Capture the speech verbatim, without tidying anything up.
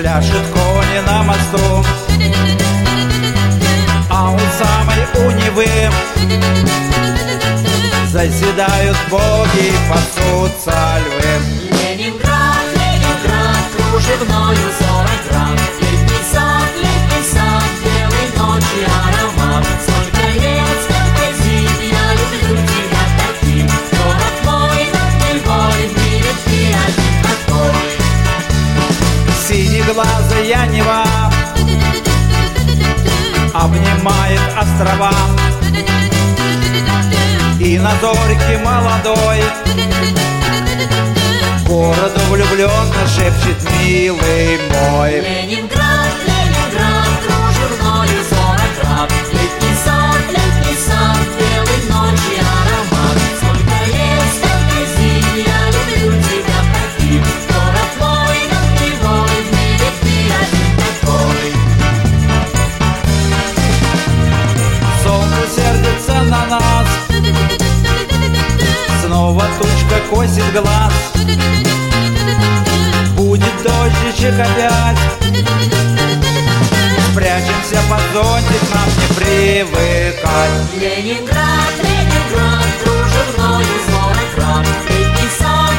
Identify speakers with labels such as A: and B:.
A: пляшет кони на мосту, а у самой у Невы заседают боги и пасутся львы.
B: Ленинград, Ленинград, кружевною сорок грамм. Летний сад, летний сад, белой ночи аромат. Сколько лет, сколько зим, я люблю тебя таким. Город мой, над Невой, в мире ты один такой.
A: Синеглазая Нева обнимает острова, и на зорьке молодой городу влюбленно шепчет: милый мой.
B: Ленинград, Ленинград, кружевною сорок грамм. Летний сад, летний сад, белой ночи аромат. Сколько лет, сколько зим, я люблю тебя таким. Город мой, над Невой, в мире ты один такой.
A: Солнце сердится на нас, снова тучка косит глаз. Будет дождичек опять, спрячемся под зонтик, нам не привыкать.
B: Ленинград, Ленинград, кружевною сорок грамм. Летний сад,